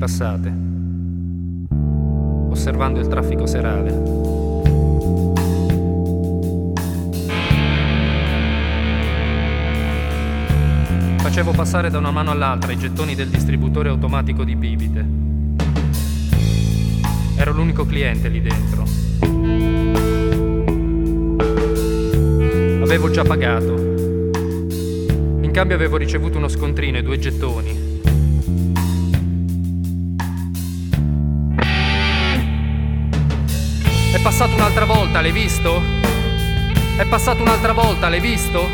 passate, osservando il traffico serale. Facevo passare da una mano all'altra i gettoni del distributore automatico di bibite. Ero l'unico cliente lì dentro. Avevo già pagato. In cambio avevo ricevuto uno scontrino e 2 gettoni. È passato un'altra volta, l'hai visto? È passato un'altra volta, l'hai visto?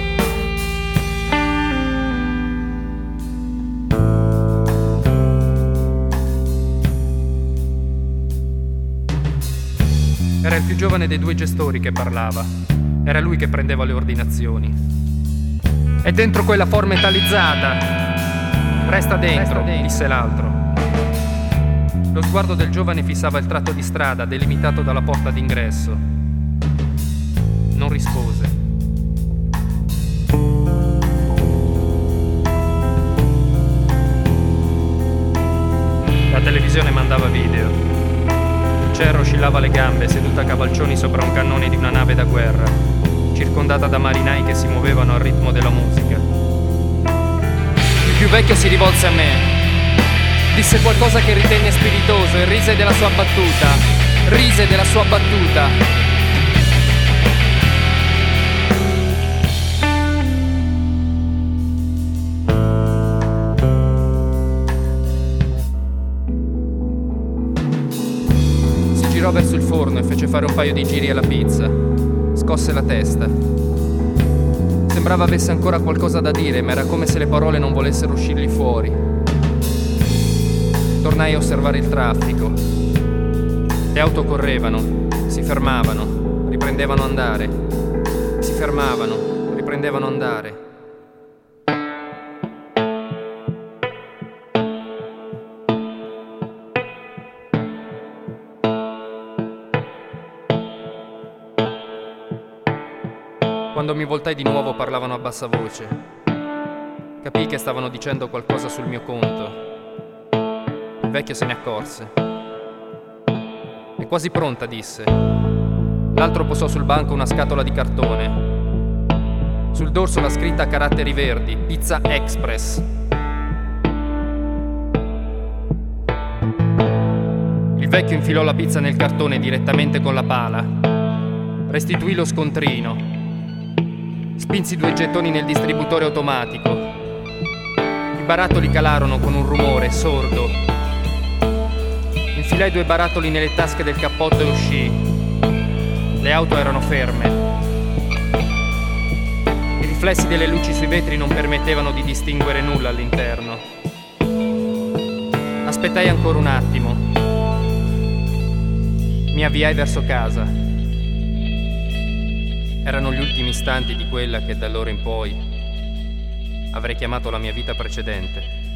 Era il più giovane dei 2 gestori che parlava. Era lui che prendeva le ordinazioni. È dentro quella forma metallizzata. Resta dentro, disse l'altro. Lo sguardo del giovane fissava il tratto di strada delimitato dalla porta d'ingresso. Non rispose. La televisione mandava video. Cher oscillava le gambe, seduta a cavalcioni sopra un cannone di una nave da guerra, circondata da marinai che si muovevano al ritmo della musica. Il più vecchio si rivolse a me. Disse qualcosa che ritenne spiritoso e rise della sua battuta. Rise della sua battuta. Girò verso il forno e fece fare un paio di giri alla pizza. Scosse la testa. Sembrava avesse ancora qualcosa da dire, ma era come se le parole non volessero uscirgli fuori. Tornai a osservare il traffico. Le auto correvano, si fermavano, riprendevano a andare. Si fermavano, riprendevano a andare. Quando mi voltai di nuovo parlavano a bassa voce. Capii che stavano dicendo qualcosa sul mio conto. Il vecchio se ne accorse. È quasi pronta, disse. L'altro posò sul banco una scatola di cartone. Sul dorso la scritta a caratteri verdi: Pizza Express. Il vecchio infilò la pizza nel cartone direttamente con la pala. Restituì lo scontrino. Spinsi 2 gettoni nel distributore automatico. I barattoli calarono con un rumore sordo. Infilai 2 barattoli nelle tasche del cappotto e uscì. Le auto erano ferme. I riflessi delle luci sui vetri non permettevano di distinguere nulla all'interno. Aspettai ancora un attimo. Mi avviai verso casa. Erano gli ultimi istanti di quella che da allora in poi avrei chiamato la mia vita precedente.